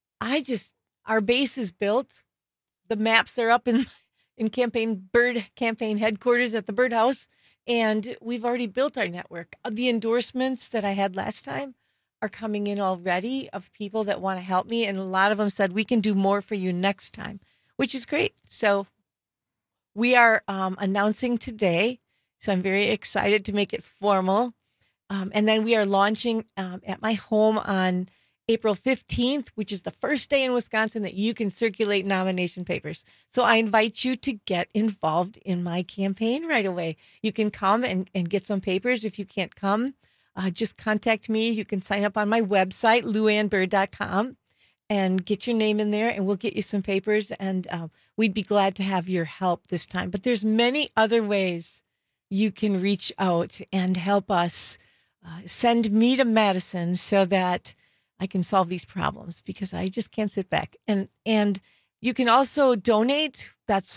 our base is built. The maps are up in Bird campaign headquarters at the Birdhouse. And we've already built our network. The endorsements that I had last time are coming in already of people that want to help me. And a lot of them said, we can do more for you next time, which is great. So we are announcing today. So I'm very excited to make it formal. And then we are launching at my home on April 15th, which is the first day in Wisconsin that you can circulate nomination papers. So I invite you to get involved in my campaign right away. You can come and get some papers. If you can't come, just contact me. You can sign up on my website, luannbird.com, and get your name in there, and we'll get you some papers. And we'd be glad to have your help this time. But there's many other ways you can reach out and help us. Send me to Madison so that I can solve these problems, because I just can't sit back. And you can also donate.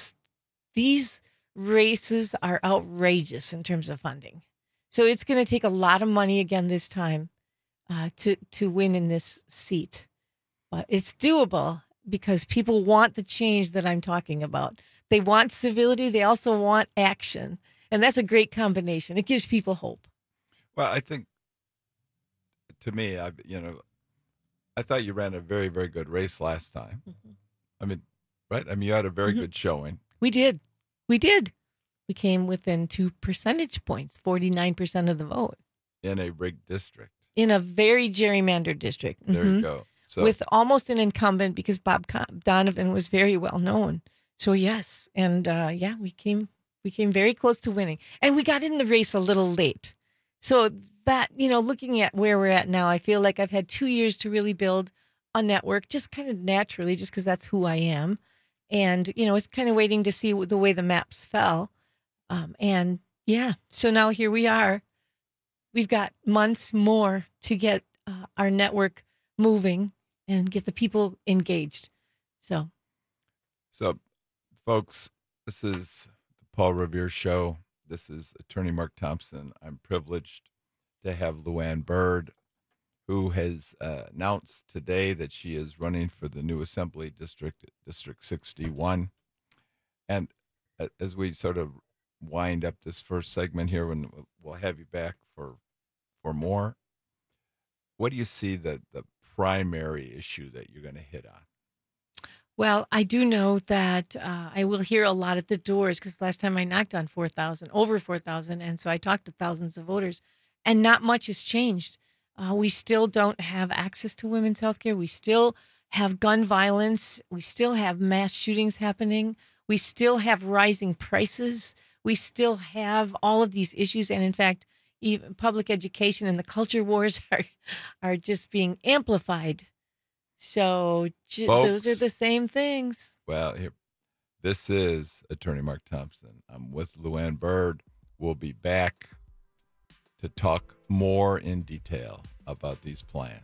These races are outrageous in terms of funding. So it's going to take a lot of money again this time to win in this seat. But it's doable. because people want the change that I'm talking about. They want civility. They also want action. And that's a great combination. It gives people hope. Well, I think, to me, I thought you ran a very, very good race last time. Mm-hmm. I mean, right? I mean, you had a very good showing. We did. We came within 2 percentage points, 49% of the vote. In a rigged district. In a very gerrymandered district. There you go. So, with almost an incumbent, because Bob Donovan was very well known. So yes, and we came very close to winning, and we got in the race a little late. So that, looking at where we're at now, I feel like I've had 2 years to really build a network, just kind of naturally, just because that's who I am, and it's kind of waiting to see the way the maps fell, so now here we are. We've got months more to get our network moving and get the people engaged. So, folks, this is the Paul Revere Show. This is Attorney Mark Thompson. I'm privileged to have Luann Byrd, who has announced today that she is running for the new Assembly District 61. And as we sort of wind up this first segment here, when we'll have you back for more, what do you see the primary issue that you're going to hit on? Well, I do know that I will hear a lot at the doors, because last time I knocked on over 4,000, and so I talked to thousands of voters, and not much has changed. We still don't have access to women's health care. We still have gun violence. We still have mass shootings happening. We still have rising prices. We still have all of these issues, and in fact, even public education and the culture wars are just being amplified. So those are the same things. Well, this is Attorney Mark Thompson. I'm with Luann Byrd. We'll be back to talk more in detail about these plans.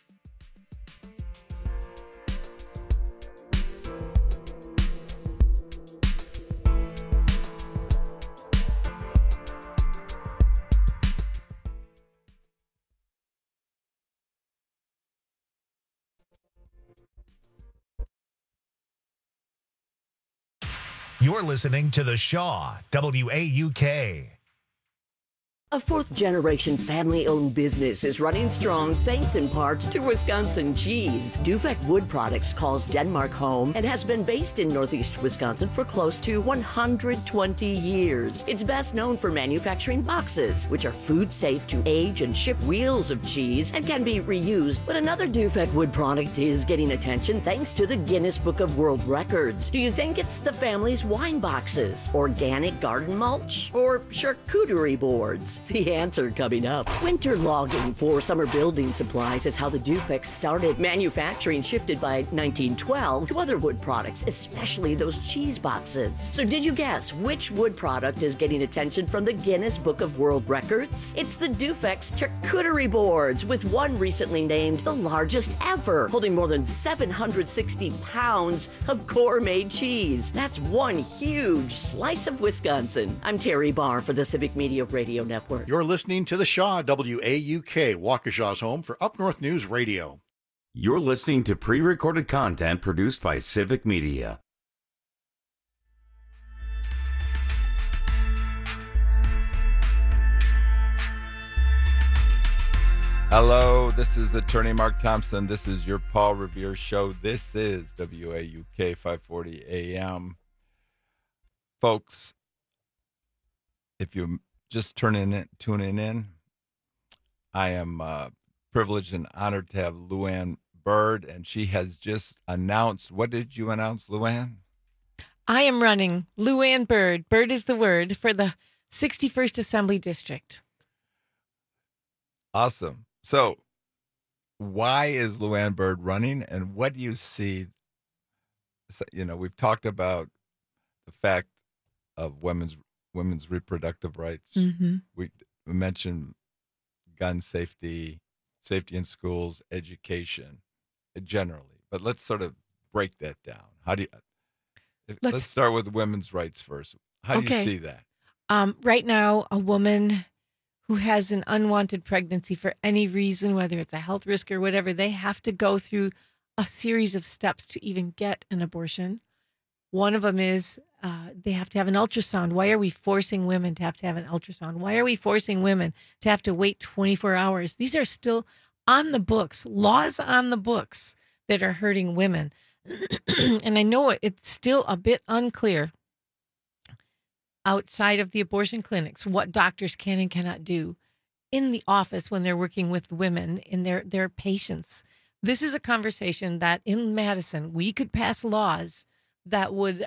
You're listening to The Shaw, WAUK. A fourth-generation family-owned business is running strong thanks in part to Wisconsin cheese. Dufek Wood Products calls Denmark home and has been based in Northeast Wisconsin for close to 120 years. It's best known for manufacturing boxes, which are food-safe to age and ship wheels of cheese and can be reused. But another Dufek Wood product is getting attention thanks to the Guinness Book of World Records. Do you think it's the family's wine boxes, organic garden mulch, or charcuterie boards? The answer coming up. Winter logging for summer building supplies is how the Dufeks started. Manufacturing shifted by 1912 to other wood products, especially those cheese boxes. So did you guess which wood product is getting attention from the Guinness Book of World Records? It's the Dufeks charcuterie boards, with one recently named the largest ever, holding more than 760 pounds of gourmet cheese. That's one huge slice of Wisconsin. I'm Terry Barr for the Civic Media Radio Network. You're listening to The Shaw, WAUK, Waukesha's home for Up North News Radio. You're listening to pre-recorded content produced by Civic Media. Hello, this is Attorney Mark Thompson. This is your Paul Revere Show. This is WAUK 540 AM. Folks, if you just tuning in, I am privileged and honored to have Luann Byrd, and she has just announced. What did you announce, Luann? I am running Luann Byrd. Byrd is the word, for the 61st Assembly District. Awesome. So why is Luann Byrd running, and what do you see? We've talked about the fact of women's reproductive rights. Mm-hmm. We mentioned gun safety in schools, education generally. But let's sort of break that down. Let's start with women's rights first. How do you see that? Right now, a woman who has an unwanted pregnancy for any reason, whether it's a health risk or whatever, they have to go through a series of steps to even get an abortion. One of them is they have to have an ultrasound. Why are we forcing women to have an ultrasound? Why are we forcing women to have to wait 24 hours? These are still on the books, laws on the books that are hurting women. And I know it's still a bit unclear outside of the abortion clinics what doctors can and cannot do in the office when they're working with women in their patients. This is a conversation that in Madison, we could pass laws that would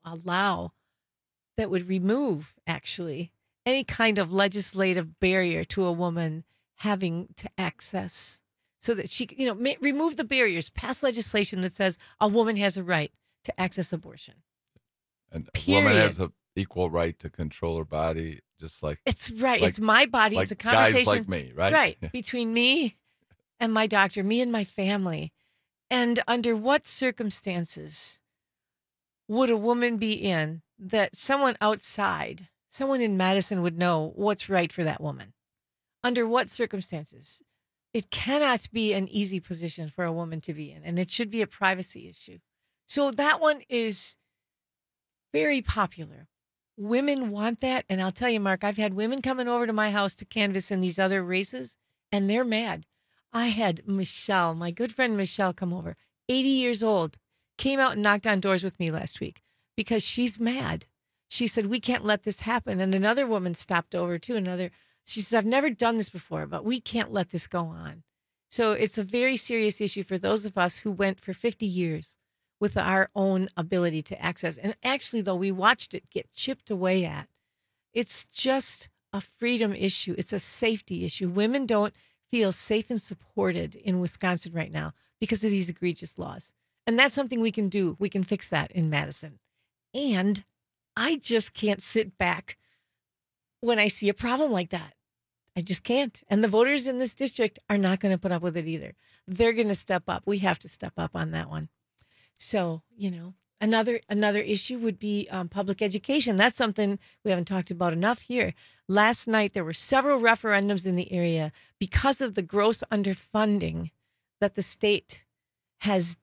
remove actually any kind of legislative barrier to a woman having to access, so that she, remove the barriers, pass legislation that says a woman has a right to access abortion. And a woman has an equal right to control her body, just like it's right. It's my body. Like it's a conversation, guys like me, right? Right, between me and my doctor, me and my family. And under what circumstances would a woman be in that someone outside, someone in Madison would know what's right for that woman? Under what circumstances? It cannot be an easy position for a woman to be in, and it should be a privacy issue. So that one is very popular. Women want that, and I'll tell you, Mark, I've had women coming over to my house to canvass in these other races, and they're mad. I had Michelle, my good friend Michelle, come over, 80 years old, came out and knocked on doors with me last week because she's mad. She said, we can't let this happen. And another woman stopped over too. She says, I've never done this before, but we can't let this go on. So it's a very serious issue for those of us who went for 50 years with our own ability to access. And actually, though, we watched it get chipped away at. It's just a freedom issue. It's a safety issue. Women don't feel safe and supported in Wisconsin right now because of these egregious laws. And that's something we can do. We can fix that in Madison. And I just can't sit back when I see a problem like that. I just can't. And the voters in this district are not going to put up with it either. They're going to step up. We have to step up on that one. So, another issue would be public education. That's something we haven't talked about enough here. Last night, there were several referendums in the area because of the gross underfunding that the state has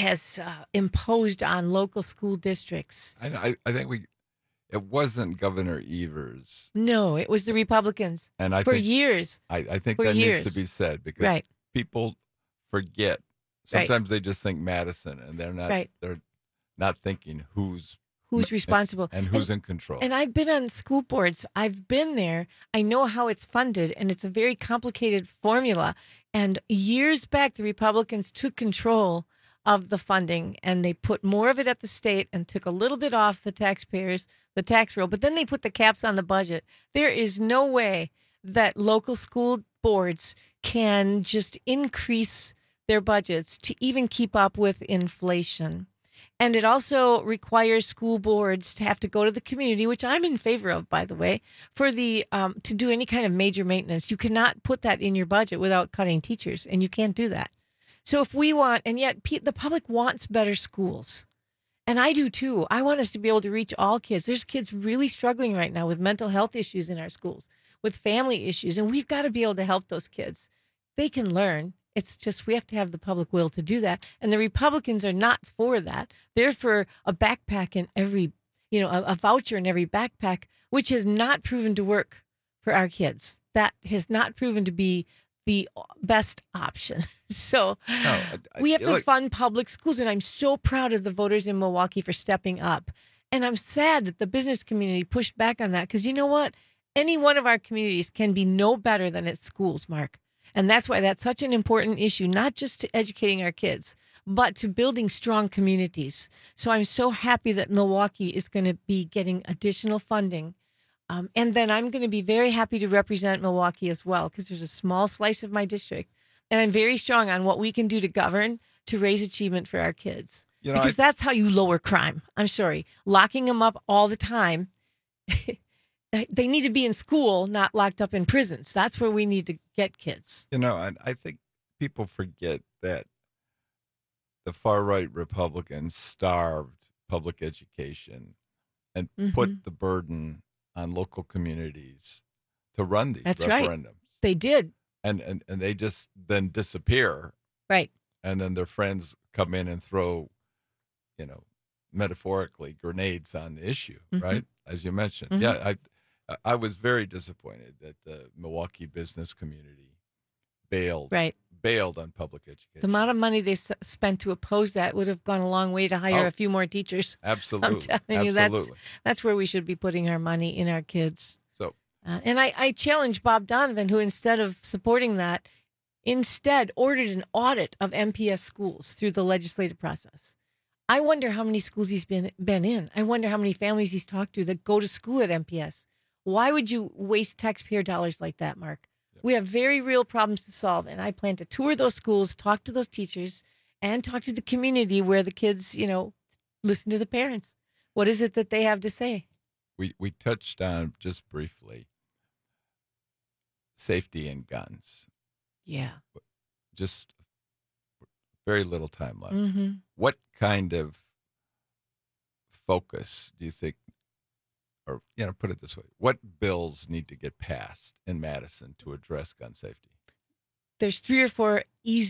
imposed on local school districts. I think it wasn't Governor Evers. No, it was the Republicans. And years. I think that needs to be said because people forget. Sometimes they just think Madison, and they're not. They're not thinking who's responsible and who's in control. And I've been on school boards. I've been there. I know how it's funded, and it's a very complicated formula. And years back, the Republicans took control of the funding, and they put more of it at the state and took a little bit off the taxpayers, the tax roll. But then they put the caps on the budget. There is no way that local school boards can just increase their budgets to even keep up with inflation. And it also requires school boards to have to go to the community, which I'm in favor of, by the way, for the to do any kind of major maintenance. You cannot put that in your budget without cutting teachers, and you can't do that. So if we want, and yet the public wants better schools, and I do too. I want us to be able to reach all kids. There's kids really struggling right now with mental health issues in our schools, with family issues, and we've got to be able to help those kids. They can learn. It's just we have to have the public will to do that. And the Republicans are not for that. They're for a backpack in every, a voucher in every backpack, which has not proven to work for our kids. That has not proven to be the best option. So we have to fund public schools. And I'm so proud of the voters in Milwaukee for stepping up. And I'm sad that the business community pushed back on that because you know what? Any one of our communities can be no better than its schools, Mark. And that's why that's such an important issue, not just to educating our kids, but to building strong communities. So I'm so happy that Milwaukee is going to be getting additional funding. And then I'm going to be very happy to represent Milwaukee as well, because there's a small slice of my district. And I'm very strong on what we can do to govern, to raise achievement for our kids. Because that's how you lower crime. I'm sorry. Locking them up all the time. They need to be in school, not locked up in prisons. That's where we need to get kids. I think people forget that the far-right Republicans starved public education and put the burden on local communities to run these referendums. Right. They did. And they just then disappear. Right. And then their friends come in and throw, metaphorically, grenades on the issue, right? As you mentioned. Mhm. Yeah, I was very disappointed that the Milwaukee business community bailed on public education. The amount of money they spent to oppose that would have gone a long way to hire a few more teachers. Absolutely. I'm telling you, that's where we should be putting our money, in our kids. So, and I challenge Bob Donovan, who instead of supporting that, instead ordered an audit of MPS schools through the legislative process. I wonder how many schools he's been in. I wonder how many families he's talked to that go to school at MPS. Why would you waste taxpayer dollars like that, Mark? We have very real problems to solve, and I plan to tour those schools, talk to those teachers, and talk to the community where the kids, listen to the parents. What is it that they have to say? We touched on, just briefly, safety and guns. Yeah. Just very little time left. Mm-hmm. What kind of focus do you think, or put it this way, what bills need to get passed in Madison to address gun safety? There's three or four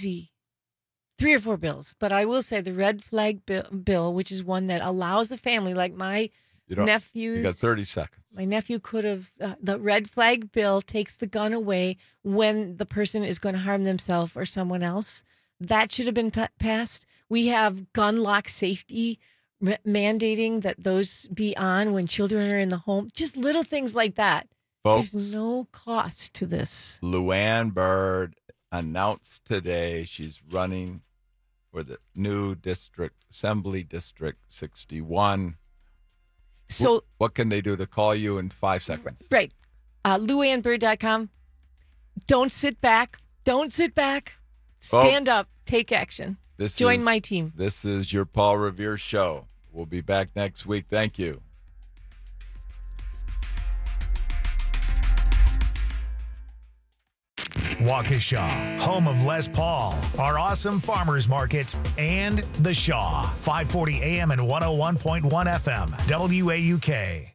bills, but I will say the red flag bill, which is one that allows the family, like my nephews. You got 30 seconds. My nephew could have, the red flag bill takes the gun away when the person is going to harm themselves or someone else. That should have been passed. We have gun lock safety mandating that those be on when children are in the home. Just little things like that. Folks, there's no cost to this. Luann Byrd announced today she's running for the new Assembly District 61. So what can they do to call you in 5 seconds? Right. LuannByrd.com. Don't sit back. Don't sit back. Stand up. Take action. Join my team. This is your Paul Revere Show. We'll be back next week. Thank you. Waukesha, home of Les Paul, our awesome farmers market, and The Shaw, 540 AM and 101.1 FM, WAUK.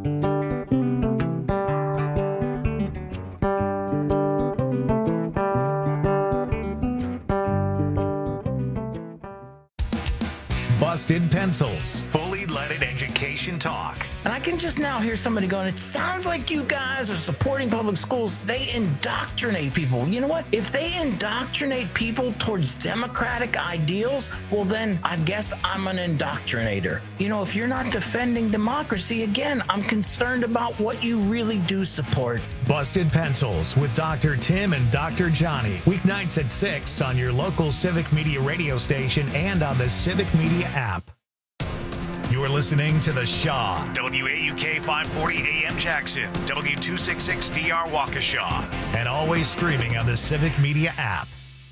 Busted Pencils, fully leaded education talk. And I can just now hear somebody going, it sounds like you guys are supporting public schools. They indoctrinate people. You know what? If they indoctrinate people towards democratic ideals, well, then I guess I'm an indoctrinator. If you're not defending democracy, again, I'm concerned about what you really do support. Busted Pencils with Dr. Tim and Dr. Johnny. Weeknights at 6 on your local Civic Media radio station and on the Civic Media app. You're listening to The Shaw, WAUK 540 AM Jackson, W266DR Waukesha, and always streaming on the Civic Media app.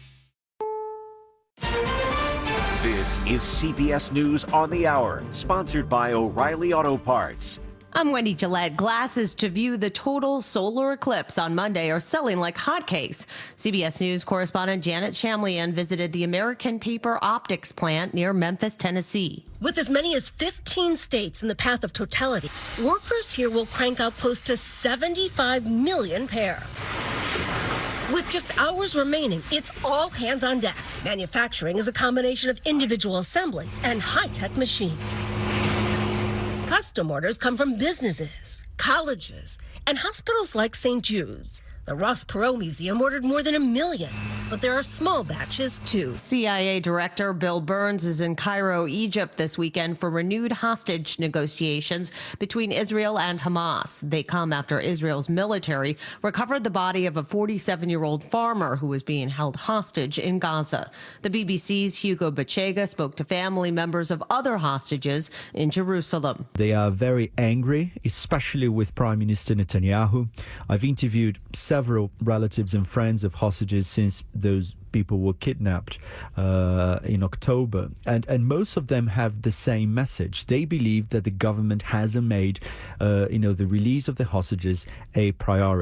This is CBS News on the Hour, sponsored by O'Reilly Auto Parts. I'm Wendy Gillette. Glasses to view the total solar eclipse on Monday are selling like hotcakes. CBS News correspondent Janet Shamlian visited the American Paper Optics plant near Memphis, Tennessee. With as many as 15 states in the path of totality, workers here will crank out close to 75 million pair. With just hours remaining, it's all hands on deck. Manufacturing is a combination of individual assembly and high-tech machines. Custom orders come from businesses, colleges, and hospitals like St. Jude's. The Ross Perot Museum ordered more than 1 million, but there are small batches too. CIA Director Bill Burns is in Cairo, Egypt this weekend for renewed hostage negotiations between Israel and Hamas. They come after Israel's military recovered the body of a 47-year-old farmer who was being held hostage in Gaza. The BBC's Hugo Bachega spoke to family members of other hostages in Jerusalem. They are very angry, especially with Prime Minister Netanyahu. I've interviewed several relatives and friends of hostages since those people were kidnapped in October. And most of them have the same message. They believe that the government hasn't made, the release of the hostages a priority.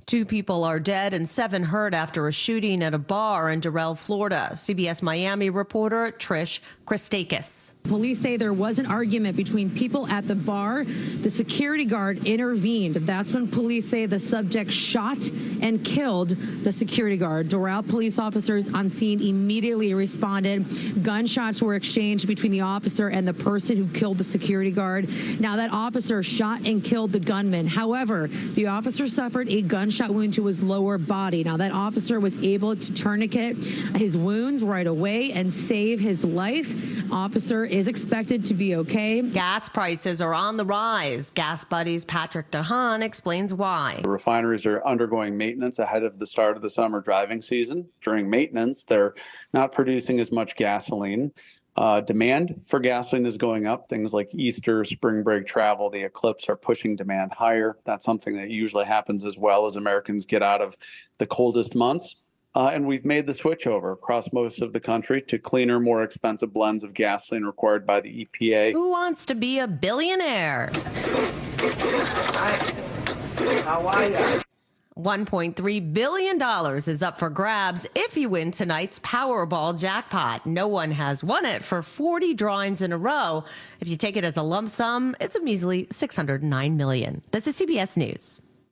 2 people are dead and 7 hurt after a shooting at a bar in Doral, Florida. CBS Miami reporter Trish Christakis. Police say there was an argument between people at the bar. The security guard intervened. That's when police say the subject shot and killed the security guard. Doral police officers on scene immediately responded. Gunshots were exchanged between the officer and the person who killed the security guard. Now, that officer shot and killed the gunman. However, the officer suffered a gunshot wound to his lower body. Now, that officer was able to tourniquet his wounds right away and save his life. Officer is expected to be okay. Gas prices are on the rise. Gas Buddies Patrick DeHaan explains why. The refineries are undergoing maintenance ahead of the start of the summer driving season. During maintenance, they're not producing as much gasoline. Demand for gasoline is going up. Things like Easter, spring break travel, the eclipse are pushing demand higher. That's something that usually happens as well as Americans get out of the coldest months. And we've made the switch over across most of the country to cleaner, more expensive blends of gasoline required by the EPA. Who wants to be a billionaire? How are you? $1.3 billion is up for grabs if you win tonight's Powerball jackpot. No one has won it for 40 drawings in a row. If you take it as a lump sum, it's a measly $609 million. This is CBS News.